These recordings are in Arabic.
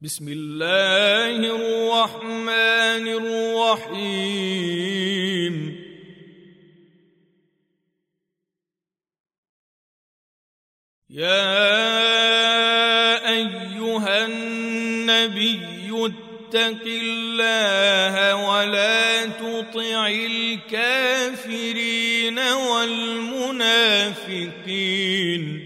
بسم الله الرحمن الرحيم يا أيها النبي اتق الله ولا تطع الكافرين والمنافقين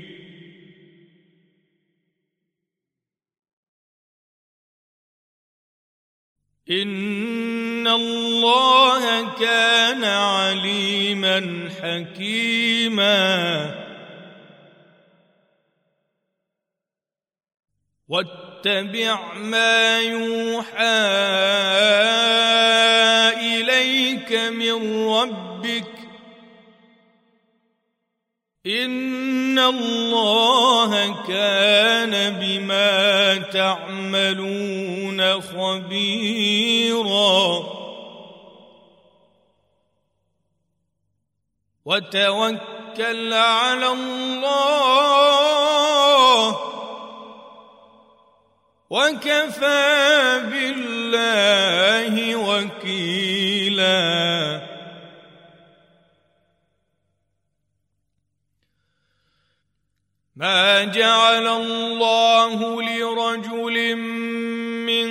إن الله كان عليما حكيما واتبع ما يوحى إليك من ربك إن الله كان بما تعملون خبيرا وتوكل على الله وكفى بالله وكيلا ما جعل الله لرجل من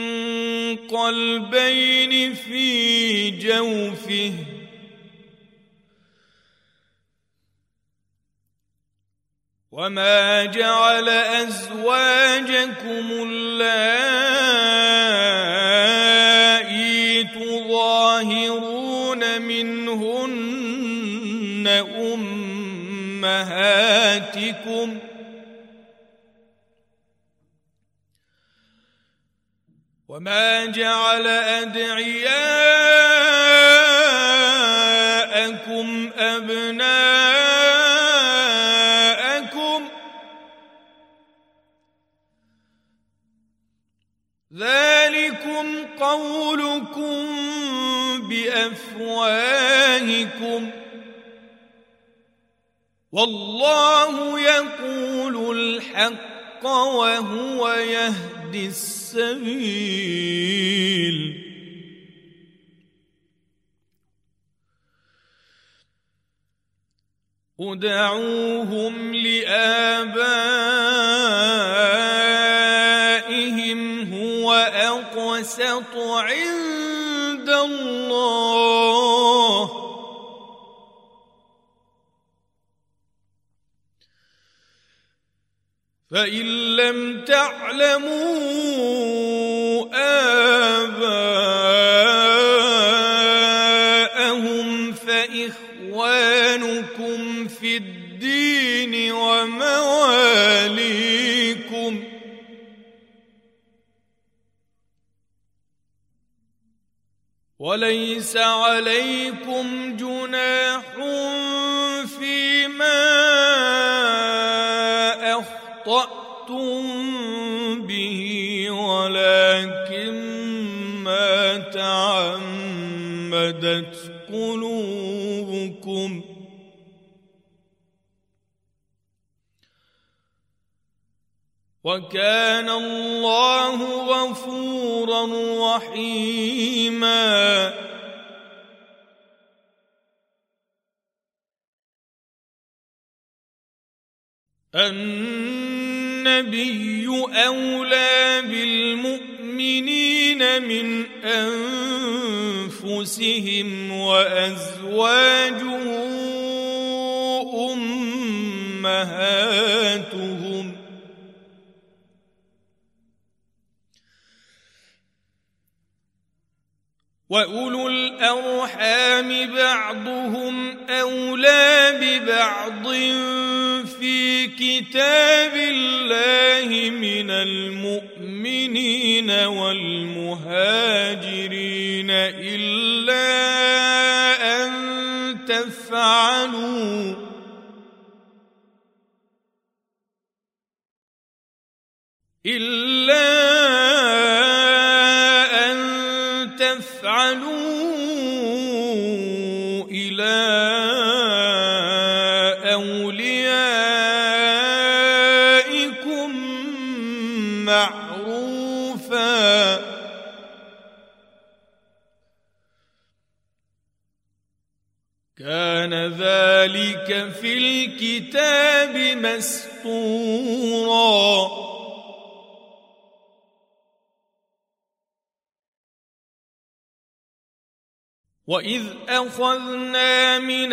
قلبين في جوفه وما جعل أزواجكم اللائي تظاهرون منهن أمهاتكم وما جعل أدعياءكم أبناءكم ذلكم قولكم بأفواهكم والله يقول الحق وهو يهدي السبيل ادعوهم لآبائهم هو أقسط عند الله فإن لم تعلموا آباءهم فإخوانكم في الدين ومواليكم وليس عليكم جناح فيما أخطأتم به ولكن ما تعمدت قلوبكم وكان الله غفورا رحيما النبي أولى بالمؤمنين من أنفسهم وأزواجه أمهاتهم وأولو الأرحام بعضهم أولى ببعض في كتاب الله من المؤمنين والمهاجرين إلا أن تفعلوا إلى أوليائكم معروفا زخرفا كان ذلك في الكتاب مسطورا وإذ أخذنا من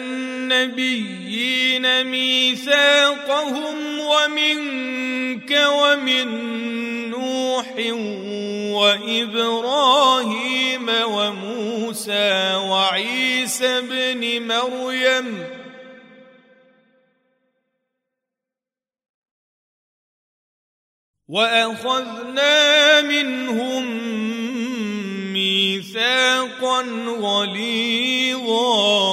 النبيين ميثاقهم ومنك ومن نوح وإبراهيم وموسى وعيسى ابن مريم وأخذنا منهم ميثاقا غليظا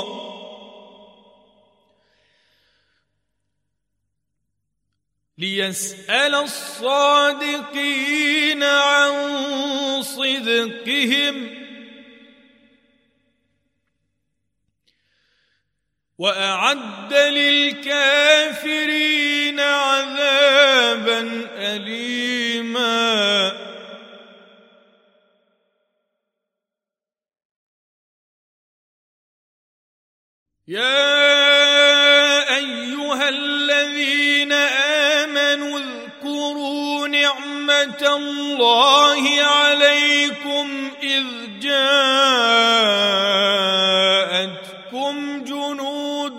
ليسأل الصادقين عن صدقهم وأعد للكافرين عذابا أليما يا أيها الذين آمنوا اذكروا نعمة الله عليكم إذ جاءتكم جنود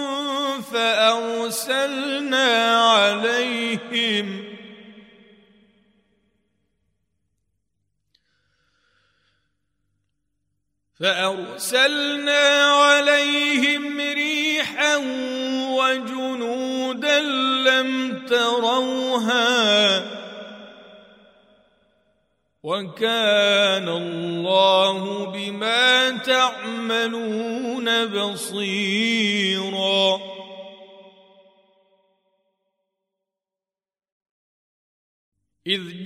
فأرسلنا عليهم ريحا وجنودا لم تروها وكان الله بما تعملون بصيرا إذ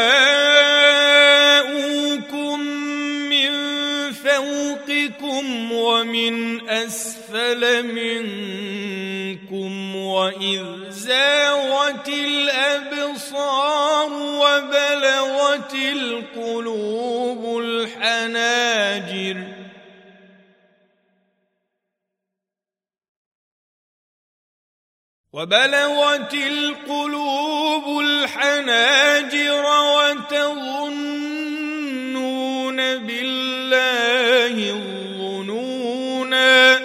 جاءوكم من فوقكم ومن أسفل منكم وإذ زاغت الأبصار وبلغت القلوب الحناجر وتظنون بالله الظنونا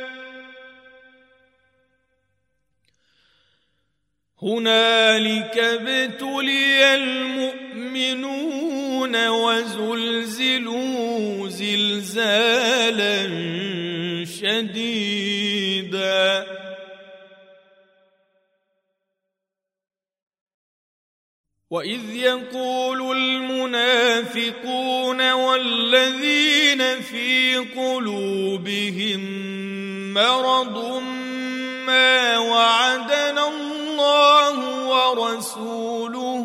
هنالك ابتلي المؤمنون وزلزلوا زلزالا شديدا وإذ يقول المنافقون والذين في قلوبهم مرض ما وعدنا الله ورسوله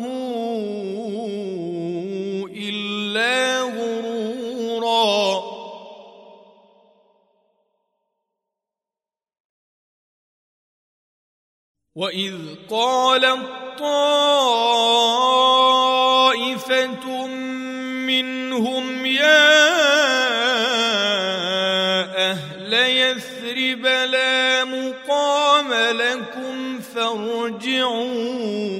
إلا غرورا وإذ قالت طائفة منهم يا أهل يثرب لا مقام لكم فارجعوا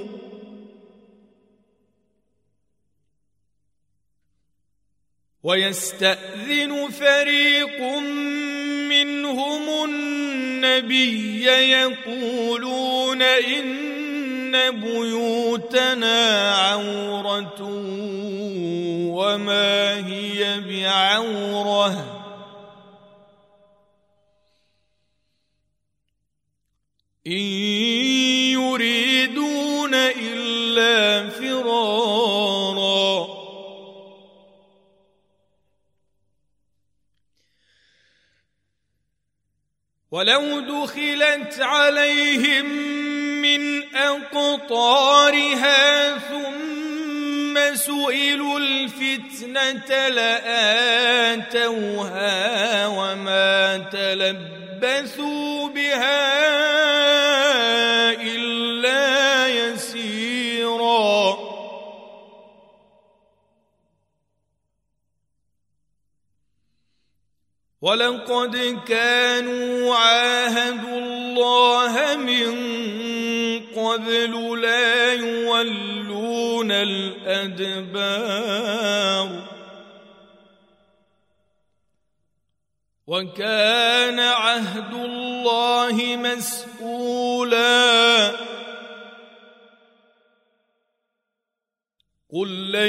ويستأذن فريق منهم النبي يقولون إن بيوتنا عورة وما هي بعورة إن يريدون إلا فرارا ولو دخلت عليهم من أقطارها ثم سئلوا الفتنة لآتوها وما تلبثوا بها إلا يسيرا ولقد كانوا عاهدوا الله من قبل لا يولون الأدبار وكان عهد الله مسؤولا قل لن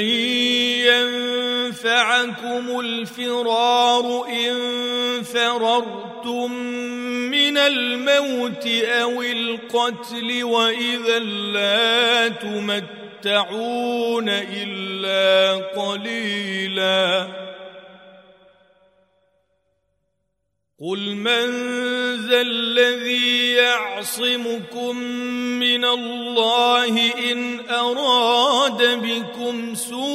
ينفعكم الفرار إن فررتم من الموت أو القتل وإذا لا تمتعون إلا قليلا قل من ذا الذي يعصمكم من الله إن أراد بكم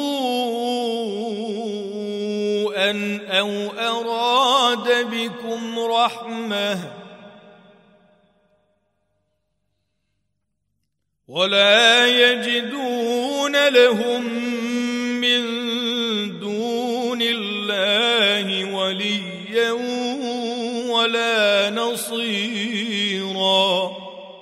سوءا أو أراد بكم رحمة ولا يجدون لهم من دون الله وليا ولا نصيرا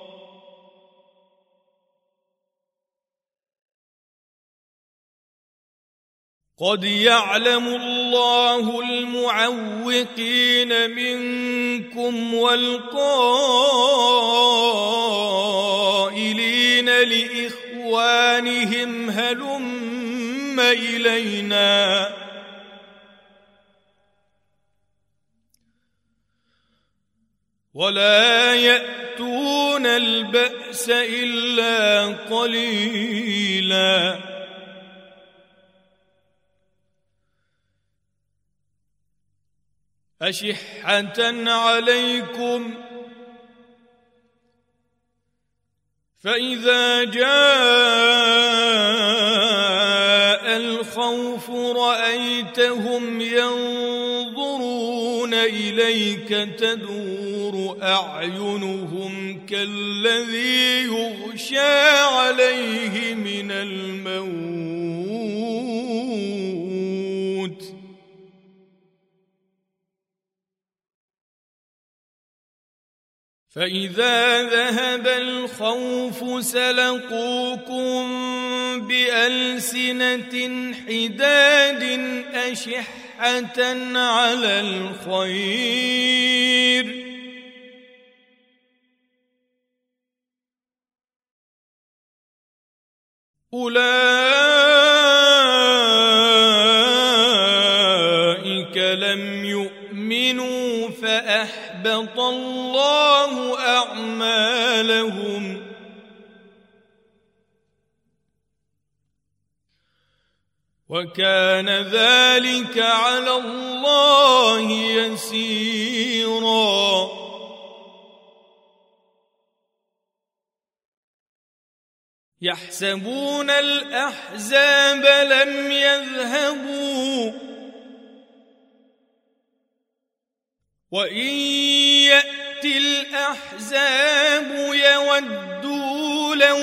قد يعلم الله المعوقين منكم والقائلين لإخوانهم هلم إلينا ولا يأتون البأس إلا قليلا أشحة عليكم فإذا جاء الخوف رأيتهم ينظرون إليك تدور أعينهم كالذي يغشى عليه من الموت فإذا ذهب الخوف سلقوكم بألسنة حداد أشحة على الخير أولئك لم يؤمنوا فأحبط الله أعمالهم وكان ذلك على الله يسيرا يحسبون الأحزاب لم يذهبوا وإن يأتي الأحزاب يودوا لو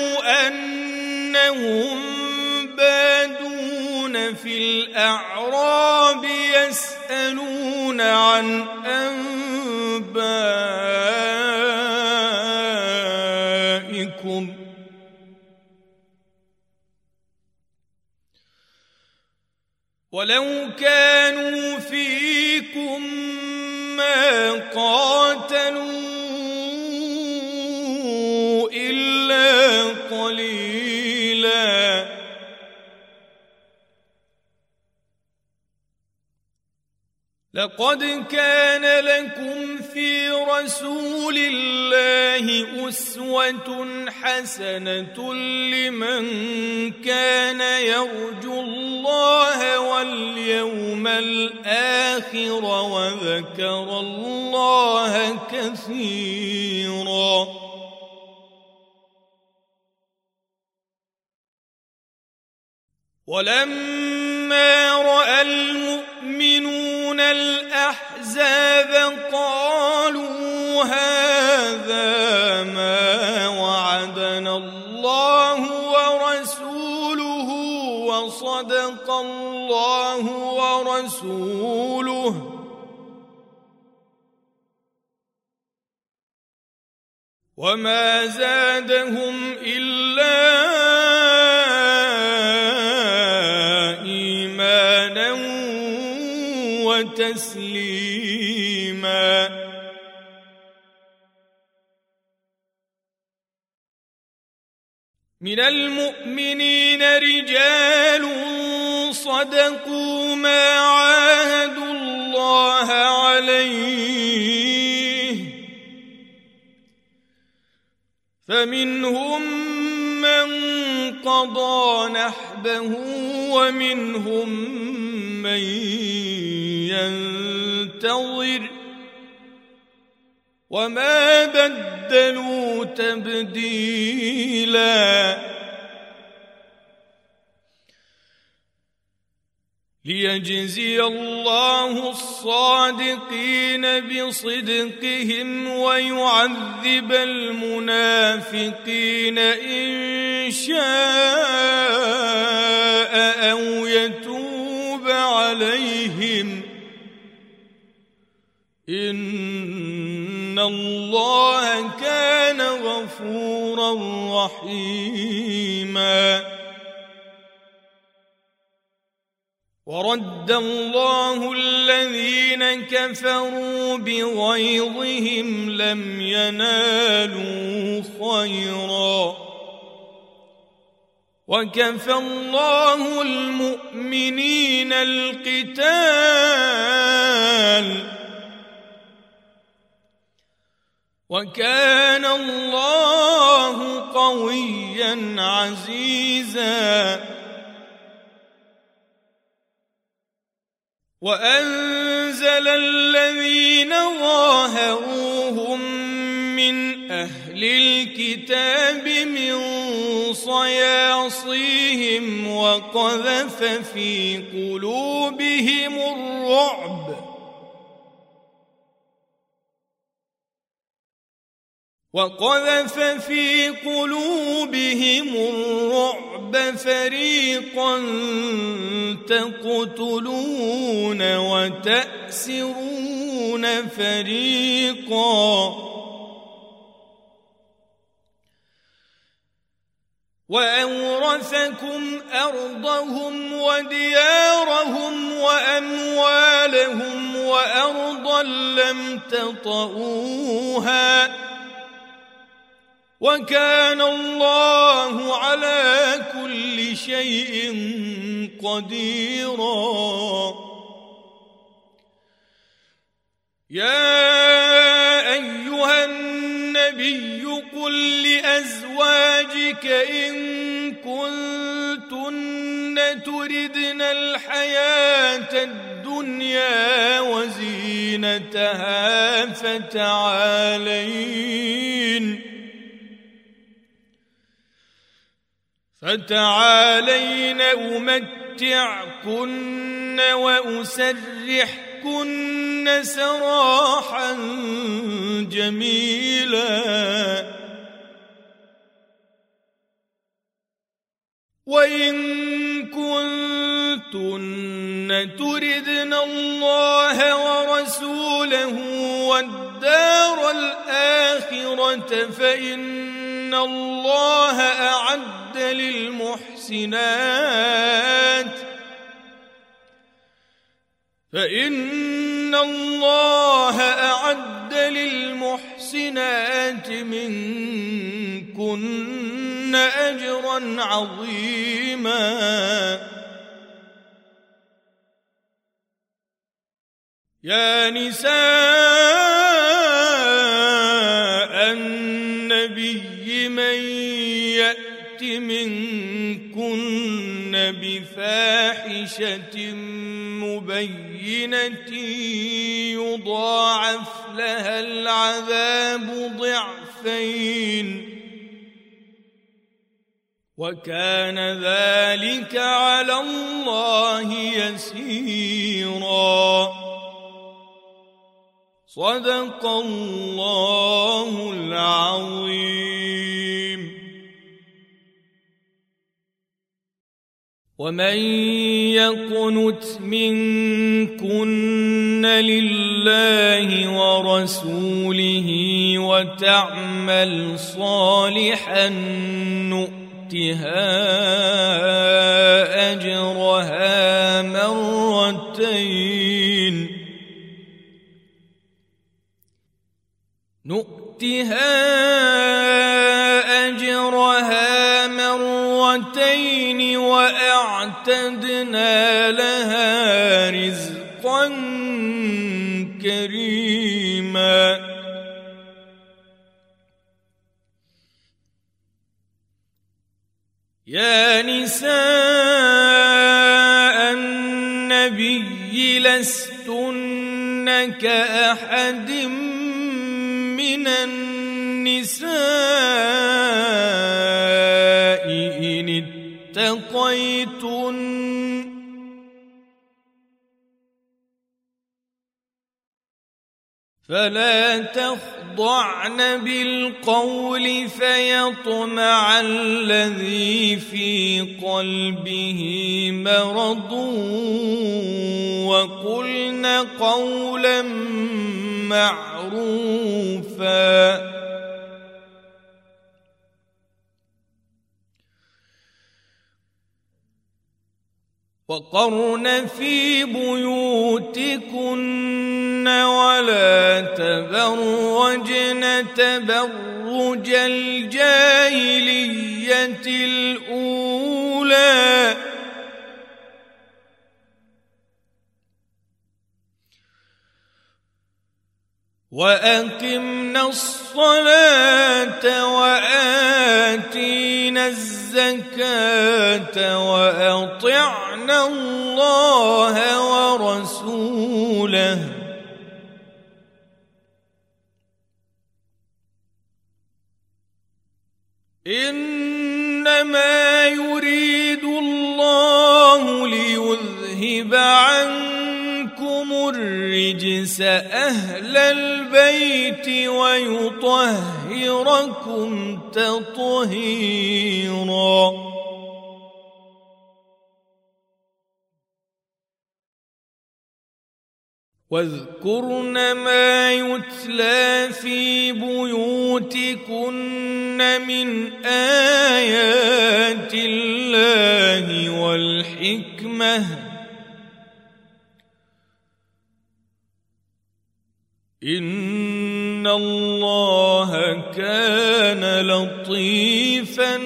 أنهم بادون في الأعراب يسألون عن أنبائكم ولو كانوا فيكم ما قاتلوا إلا قليلا لقد كان لكم في رسول الله أسوة حسنة لمن كان يرجو الله واليوم الآخر وذكر الله كثيرا ولما رأى المؤمنون الأحزاب قالوا هذا ما وعدنا الله ورسوله وصدق الله ورسوله وما زادهم إلا إيمانا وتسليما. من المؤمنين رجال صدقوا ما عاهدوا الله عليه، فمنهم من قضى نحبه ومنهم من ينتظر وما بدلوا تبديلا. ليجزي الله الصادقين بصدقهم ويعذب المنافقين إن شاء أو يتوب عليهم، إن الله كان غفورا رحيما. ورد الله الذين كفروا بغيظهم لم ينالوا خيرا، وكفى الله المؤمنين القتال، وكان الله قويا عزيزا. وأنزل الذين ظاهروهم من أهل الكتاب من صياصيهم وقذف في قلوبهم الرعب فريقا تقتلون وتأسرون فريقا، وأورثكم أرضهم وديارهم وأموالهم وأرضا لم تطئوها، وكان الله على كل شيء قديرا. يا أيها النبي قل لأزواجك إن كنتن تردن الحياة الدنيا وزينتها فتعالين أمتعكن وأسرحكن سراحا جميلا. وإن كنتن تردن الله ورسوله والدار الآخرة فإن الله أعد للمحسنات منكن أجرا عظيما. يا نساء النبي من يأت منكن بفاحشة مبينة يضاعف لها العذاب ضعفين، وكان ذلك على الله يسيرا. صدق الله العظيم. ومن يقنت منكن لله ورسوله وتعمل صالحا نؤتها أجرها مرتين وأعتدنا لها رزقا كريما يا نساء النبي لستن كأحد من النساء إن اتقيتن فلا تخضعن بالقول فيطمع الذي في قلبه مرض وقلن قولا معروفا وقرن في بيوتكن ولا تبرجن تبرج الجاهلية الأولى وأقمنا الصلاة وآتينا الزكاة وأطعنا الله ورسوله إنما يريد الله ليذهب عنكم الرجس أهل البيت ويطهركم تطهيرا واذكرن ما يتلى في بيوتكن من آيات الله والحكمة إن الله كان لطيفا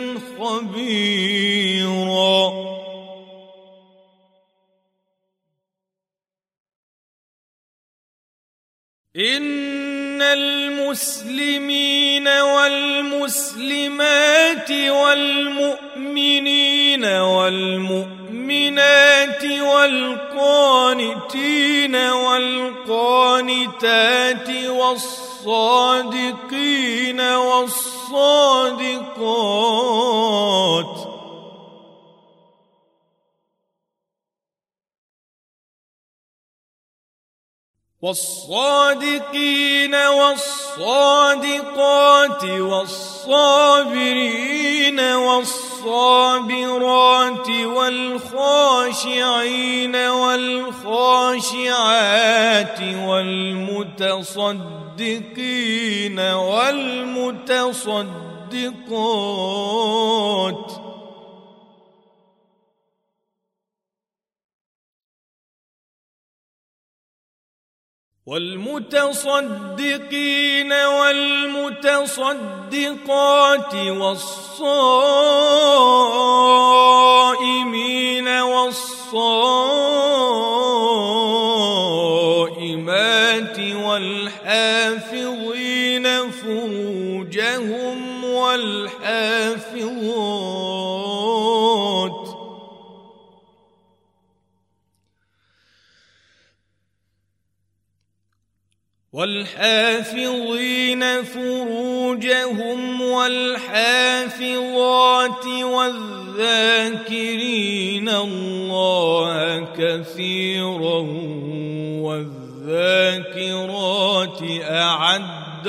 خبيرا إن المسلمين والمسلمات والمؤمنين والمؤمنات والقانتين والقانتات والصادقين والصادقات والصادقات والصابرين والصابرات والخاشعين والخاشعات والمتصدقين والمتصدقات والمتصدقين والمتصدقات والصائمين والصائمات والحافظين فروجهم والحافظات والحافظين فروجهم والحافظات والذاكرين الله كثيرا والذاكرات أعد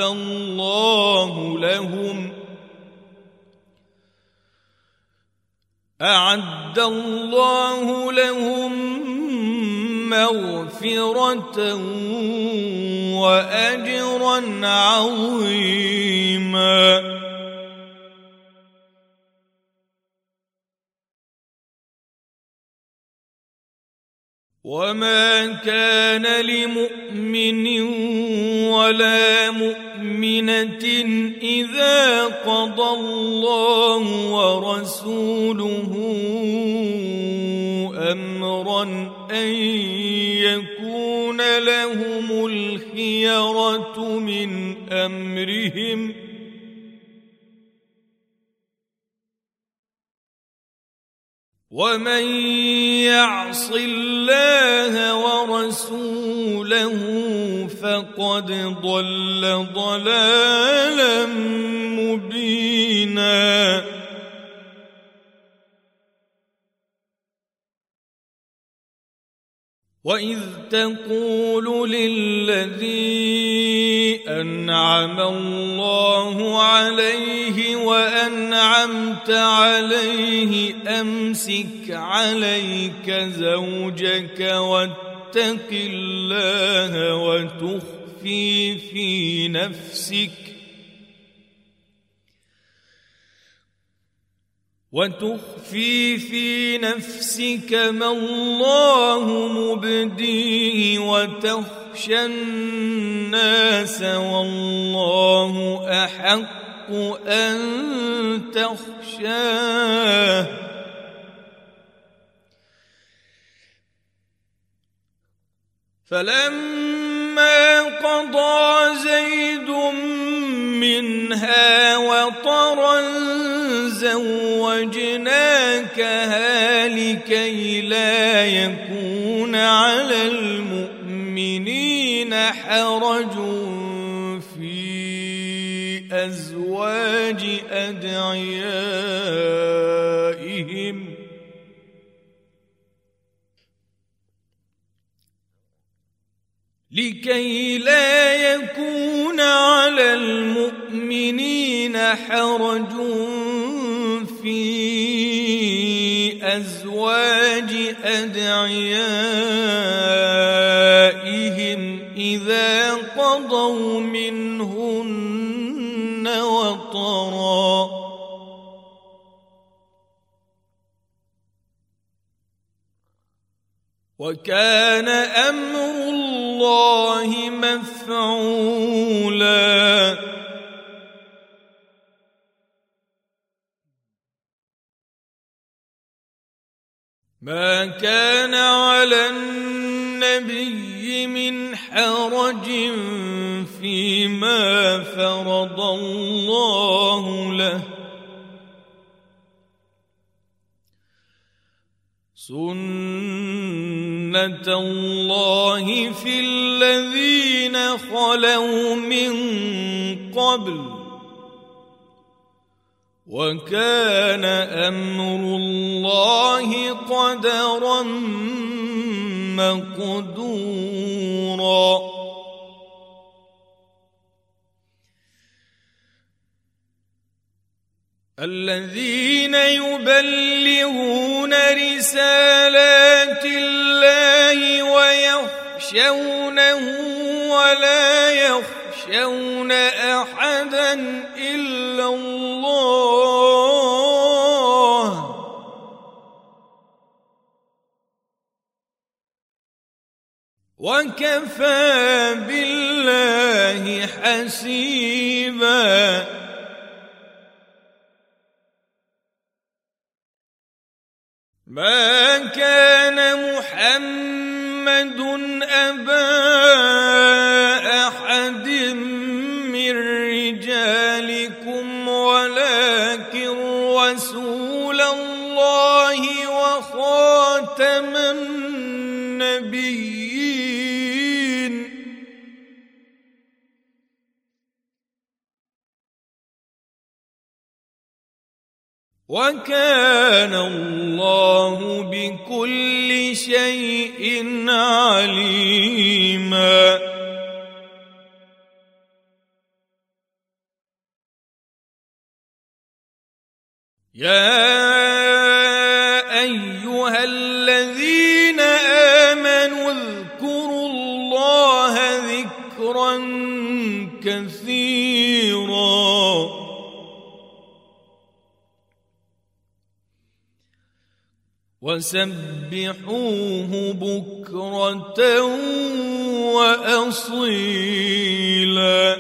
أعد الله لهم مغفرة وأجرا عظيما. وما كان لمؤمن ولا مؤمنة إذا قضى الله ورسوله أمرا أن يكون لهم الخيرة من أمرهم ومن يعص الله ورسوله فقد ضل ضلالا مبينا. وإذ تقول للذي أنعم الله عليه وأنعمت عليه أمسك عليك زوجك واتق الله وتخفي في نفسك ما الله مبديه وتخشى الناس والله أحق أن تخشاه. فلما قضى زيد منها وطرا زوجناكها لكي لا يكون على المؤمنين حرج في أزواج أدعيائهم لكي لا يكون على المؤمنين حرج في أزواج أدعيائهم إذا قضوا منهن وطرا. وكان أمر الله مفعولا. ما كان على النبي من حرج فيما فرض الله له سنة الله في الذين خلوا من قبل وكان أمر الله قدرا مقدورا. الذين يبلغون رسالات الله ويخشونه ولا يخشون أحدا إلا الله وكفى بالله حسيبا. ما كان محمد أبا أحد من رجالكم ولكن رسول الله وخاتم النبيين. وكان الله بكل شيء عليما. يا الذين آمنوا اذكروا الله ذكرا كثيرا وسبحوه بكرة وأصيلا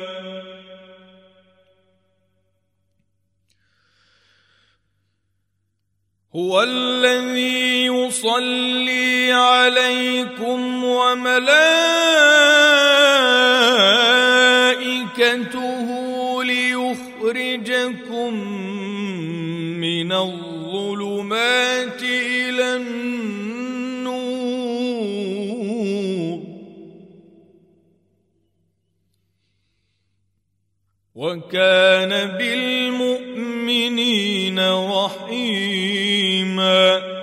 هو الذي يصلي عليكم وملائكته ليخرجكم من الظلمات إلى النور وكان بالمؤمنين رحيما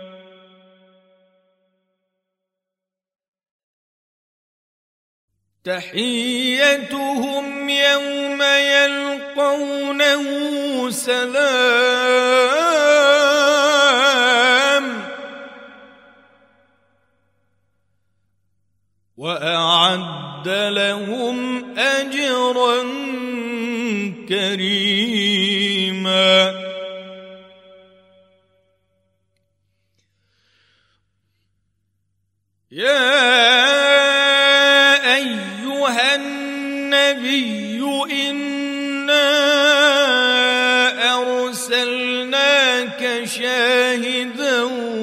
تحيتهم يوم يلقونه سلام وأعد لهم أجرا كريما يا أيها النبي إنا أرسلناك شاهدا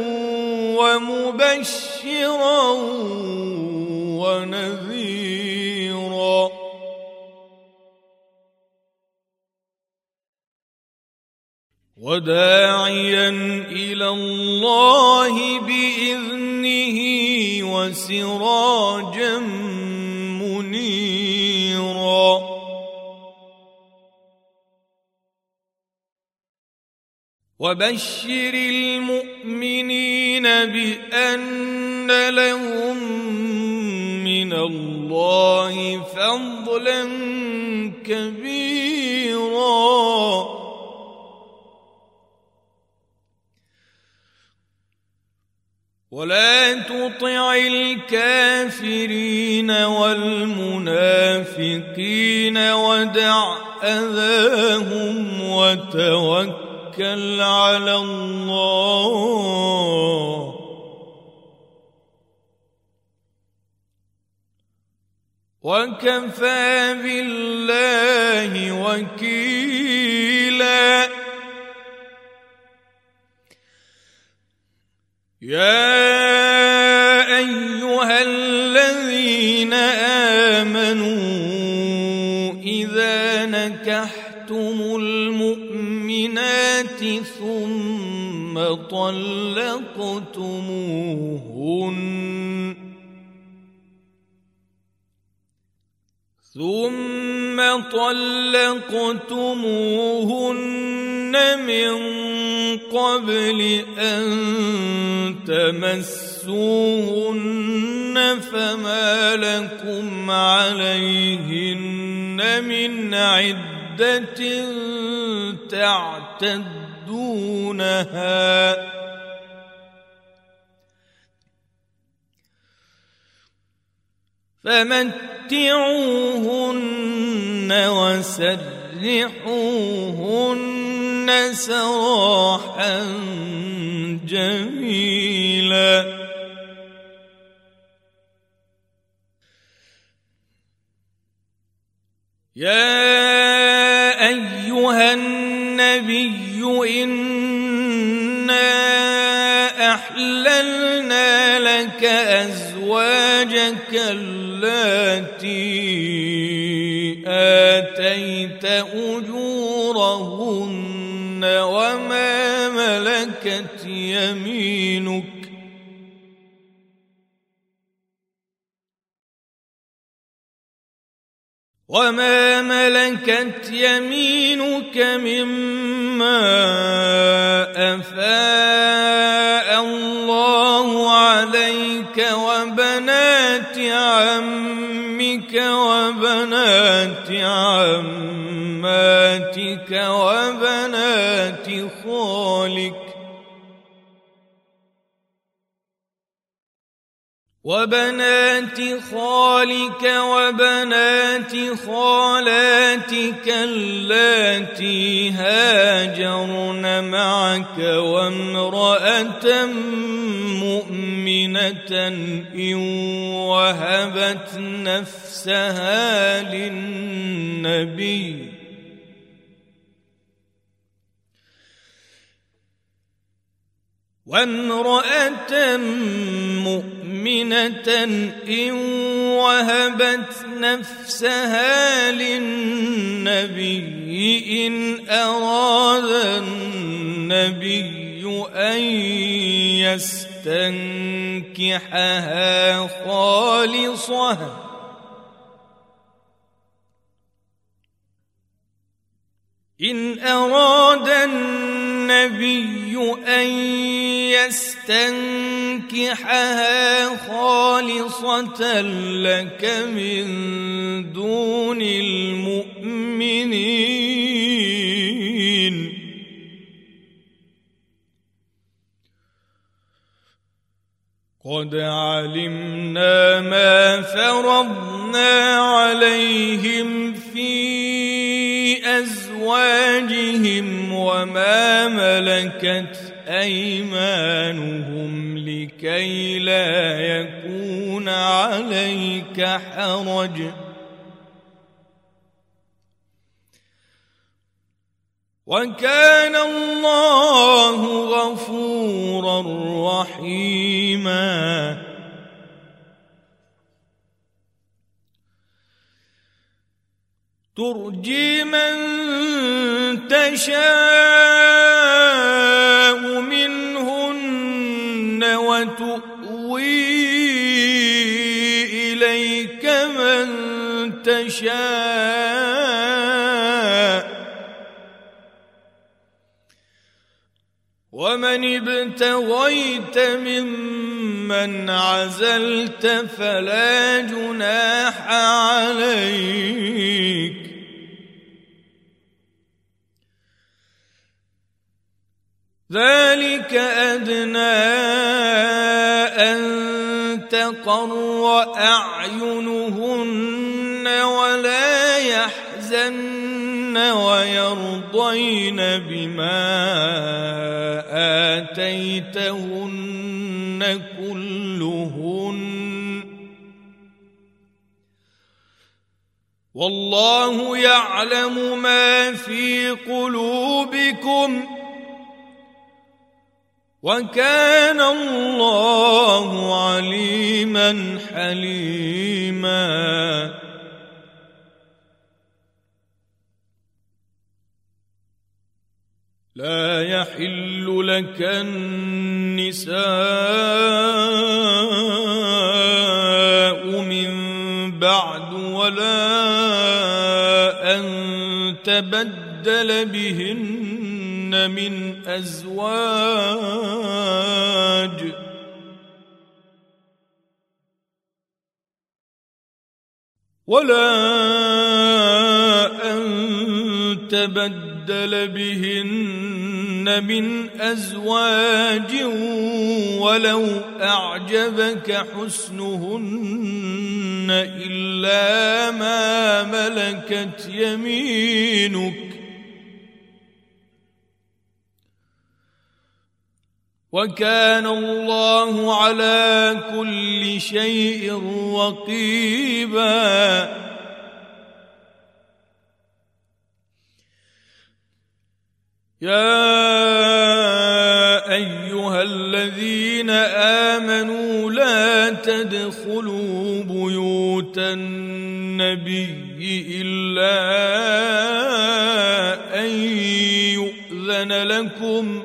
ومبشرا ونذيرا وداعيا إلى الله بإذنه وسراجا منيرا وبشر المؤمنين بأن لهم من الله فضلا كبيرا ولا تطع الكافرين والمنافقين ودع أذاهم وتوكل على الله وكفى بالله وكيلا يا أيها الذين آمنوا إذا نكحتم المؤمنات ثم طلقتموهن من قبل أن تمسوهن فما لكم عليهن من عدة تعتدونها فمتعوهن وسرحوهن سراحا جميلا يا أيها النبي إنا أحللنا لك أزواجك اللاتي آتيت أجورهن وما ملكت يمينك مما أفاء الله عليك وبنات عمك وبنات عماتك وبنات خالك وبنات خالك وبنات خالاتك اللاتي هاجرن معك وامرأة مؤمنة إن وهبت نفسها للنبي وامرأة مؤمنة إن وهبت نفسها للنبي إن أراد النبي أن يستنكحها خالصة إن أراد النبي أن يستنكحها خالصة لك من دون المؤمنين قد علمنا ما فرضنا عليهم في أزواجهم وما ملكت أيمانهم لكي لا يكون عليك حرج وكان الله غفورا رحيما ترجي من تشاء منهن وتؤوي إليك من تشاء ومن ابتغيت ممن عزلت فلا جناح عليك ذلك أدنى أن تقر أعينهن ولا يحزن ويرضين بما آتيتهن كلهن والله يعلم ما في قلوبكم وكان الله عليما حليما لا يحل لك النساء من بعد ولا أن تبدل بهن من أزواج ولا أن تبدل بهن من أزواج ولو أعجبك حسنهن إلا ما ملكت يمينك وكان الله على كل شيء رقيبا يا أيها الذين آمنوا لا تدخلوا بيوت النبي إلا أن يؤذن لكم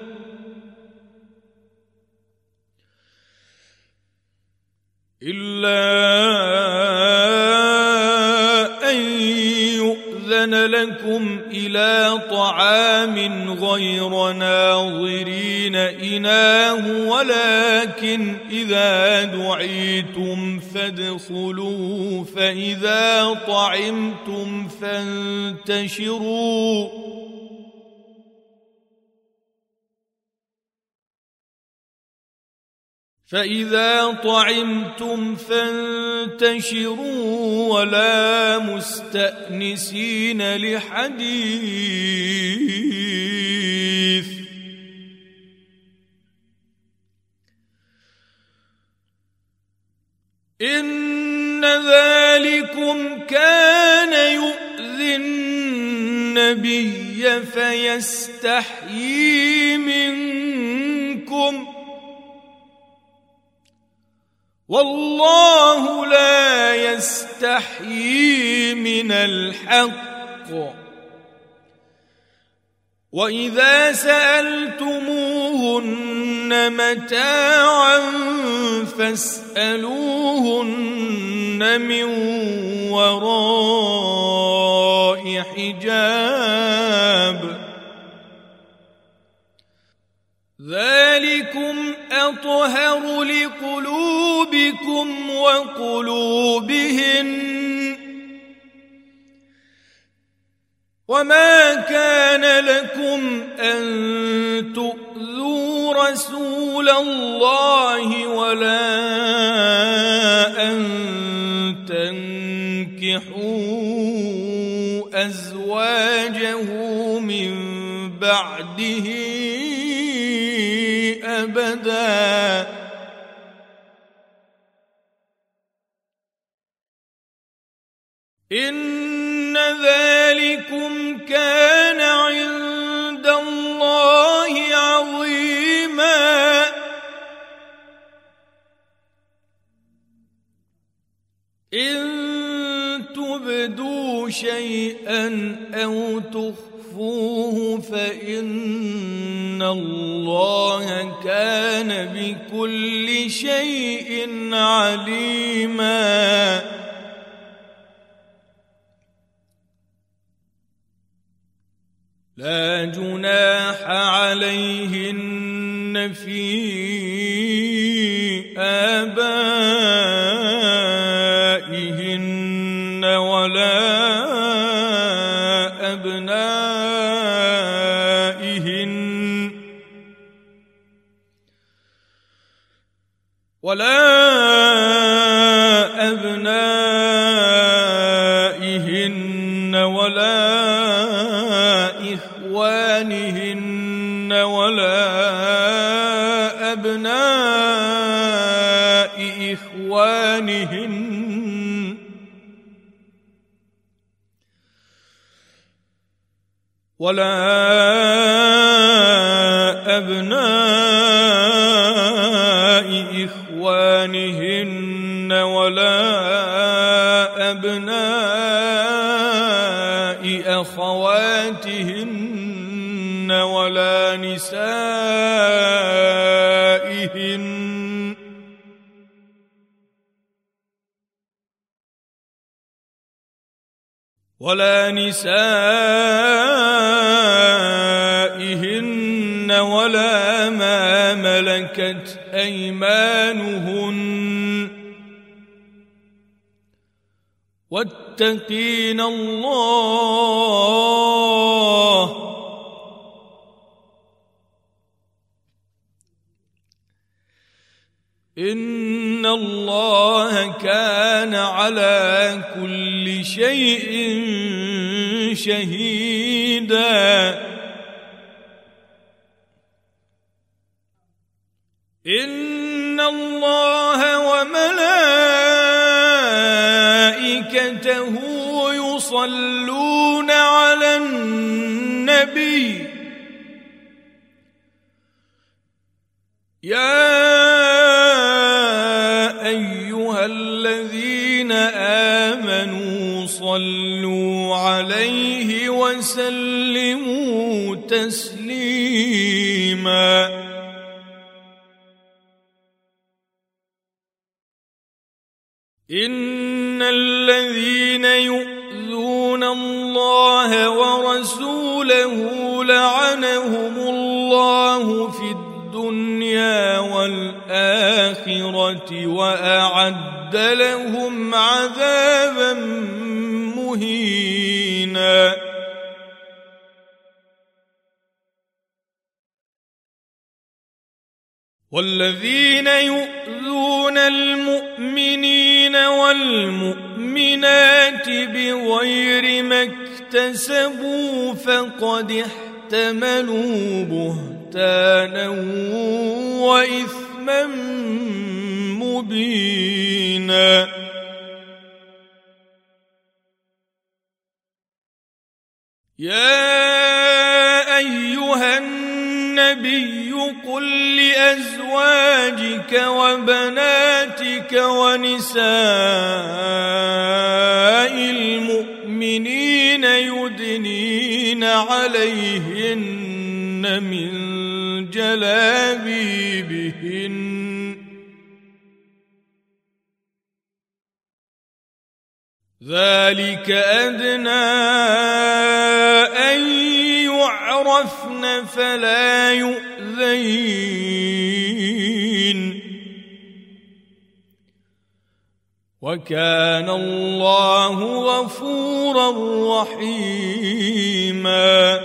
إلى طعام غير ناظرين إناه ولكن إذا دعيتم فادخلوا فإذا طعمتم فانتشروا فإذا طعمتم فانتشروا ولا مستأنسين لحديث إن ذلكم كان يؤذي النبي فيستحيي منكم والله لا يستحيي من الحق وإذا سألتموهن متاعا فاسألوهن من وراء حجاب ذلكم أطهر لقلوبكم وقلوبهن وما كان لكم أن تؤذوا رسول الله ولا أن تنكحوا أزواجه من بعده أبدا إن ذلكم كان عند الله عظيما إن تبدوا شيئا أو تخفوه فإن الله كان بكل شيء عليما لا جناح عليهن في آبائهن ولا أبنائهن ولا إخوانهن ولا أبناء إخوانهن ولا أبناء إخوانهن ولا أبناء أخواتهن ولا نسائهن ولا ما ملكت أيمانهن واتقين الله إن الله كان على كل شيء شهيدا إن الله وملائكته يصلون على النبي يا أيها الذين آمنوا صلوا عليه وسلموا تسليما إن الذين يؤذون الله ورسوله لعنهم الله في الدنيا والآخرة وأعد لهم عذابا مهينا والذين يؤذون المؤمنين والمؤمنات بغير ما اكتسبوا فقد احتملوا بهتانا وإثما مبينا يا أيها النبي قل لأزواجك وبناتك ونساء المؤمنين يدنين عليهن من جلابيبهن ذلك أدنى أن يعرفن فلا يؤذين وكان الله غفورا رحيما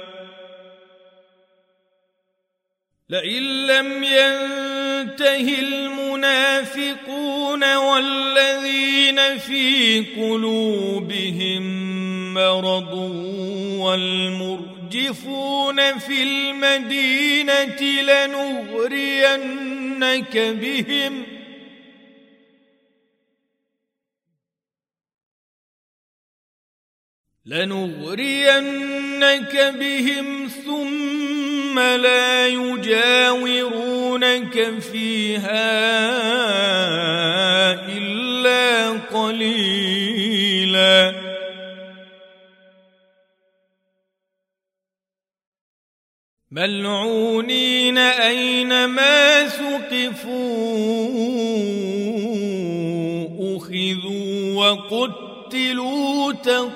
لئن لم ينته المنافقون والذين في قلوبهم مرض والمرجفون في المدينة لنغرينك بهم ثم لا يجاورونك فيها إلا قليلا ملعونين أينما ثقفوا أخذوا وقتلوا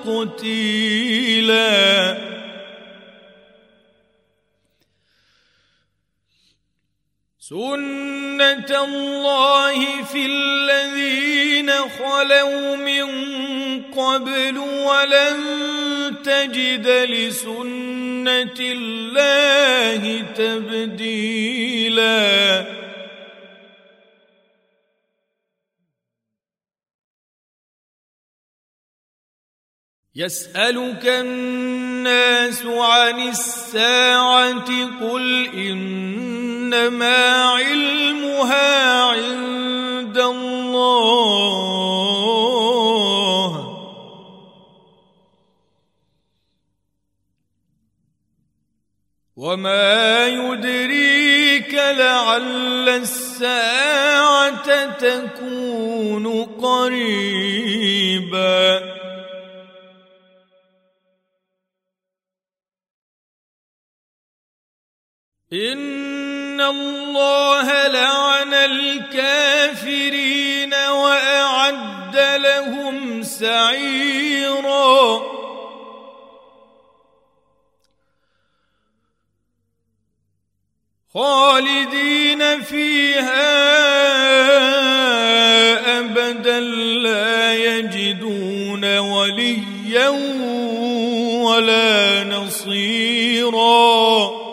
تقتيلا سنة الله في الذين خلوا من قبل ولن تجد لسنة الله تبديلا يسألك الناس عن الساعة قل إنما علمها عند الله وما يدريك لعل الساعة تكون قريبا إن الله لعن الكافرين وأعد لهم سعيرا خالدين فيها أبدا لا يجدون وليا ولا نصيرا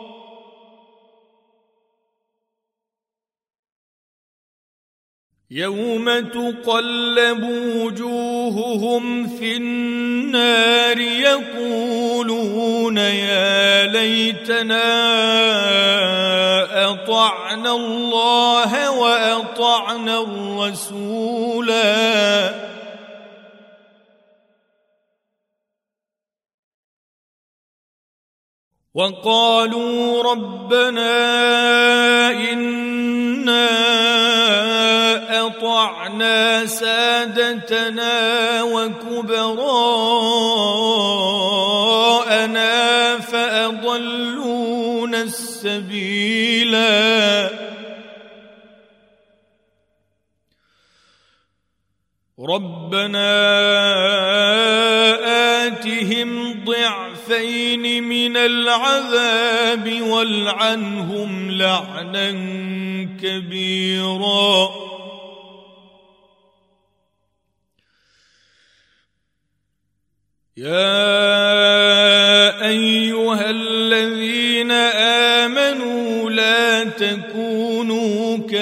يوم تقلب وجوههم في النار يقولون يا ليتنا أطعنا الله وأطعنا الرسولا وقالوا ربنا إنا أطعنا سادتنا وكبراءنا فأضلونا السبيلا ربنا آتهم ضعفين من العذاب والعنهم لعنا كبيرا يا أيها الذين آمنوا لا تكونوا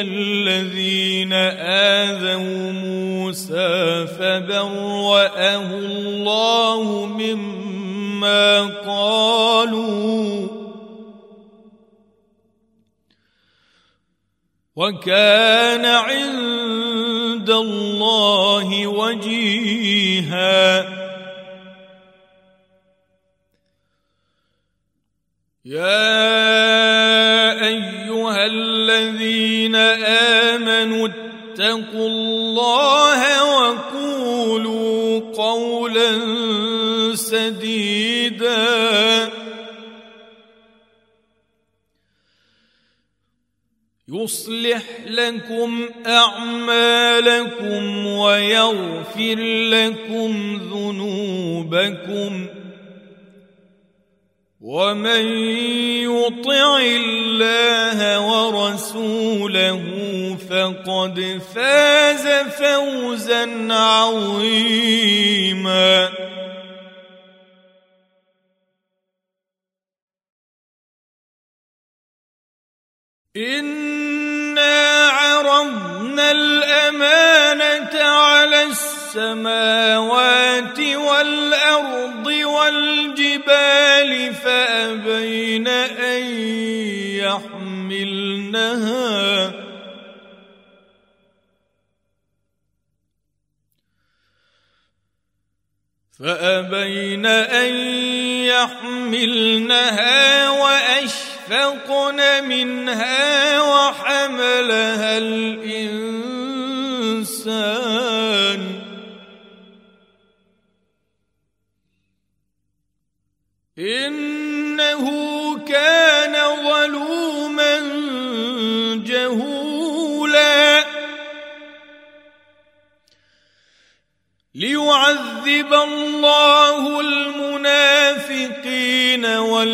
الذين آذوا موسى فبرأه الله مما قالوا وكان عند الله وجيها. يا أيها الذين آمنوا اتقوا الله وقولوا قولا سديدا يصلح لكم أعمالكم ويغفر لكم ذنوبكم ومن يطع الله ورسوله فقد فاز فوزا عظيما. إنا عرضنا الأمانة على السماوات والأرض والجبال فأبين أن يحملنها وأشفقن منها وحملها الإنسان إنه كان ظلوما جهولا. ليعذب الله المنافقين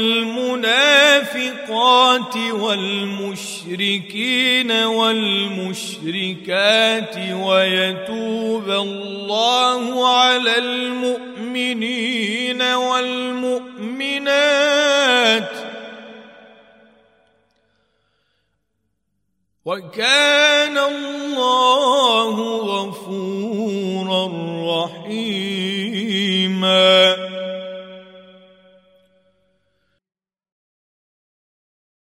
والمنافقات والمشركين والمشركات ويتوب الله على المؤمنين والمؤمنات وكان الله